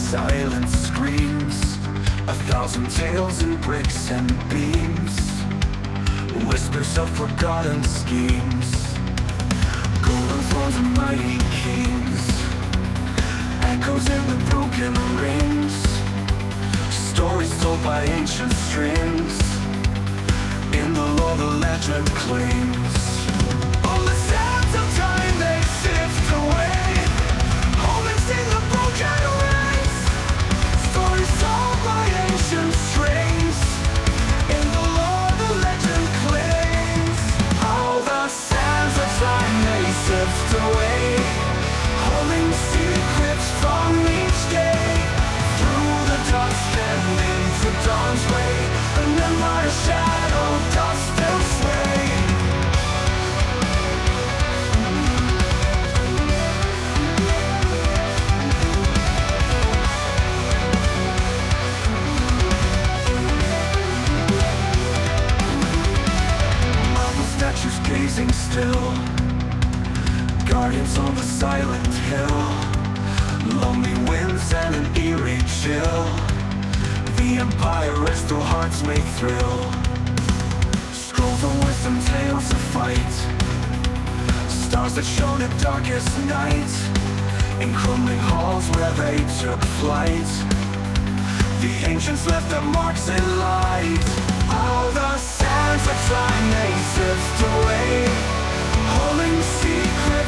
silent screams, 1,000 tales in bricks and beams, whispers of forgotten schemes, golden thrones and mighty kings, echoes in the broken rings, stories told by ancient strings. In the law the legend clings. All the sands of time they sift away, holding still the broken rings, stories told by ancient strings. In the law the legend clings. All the sands of time they sift away, holding secrets from each day. Through the dust and into dawn's way, an empire shadow dust and sway. Marble statues gazing still, guardians on the silent hill, lonely winds and an eerie chill. The empire rests till hearts may thrill. Scrolls of wisdom, tales of fight, stars that shone at darkest night, in crumbling halls where they took flight. The ancients left their marks in light. All the sands of time they sift away, holding secrets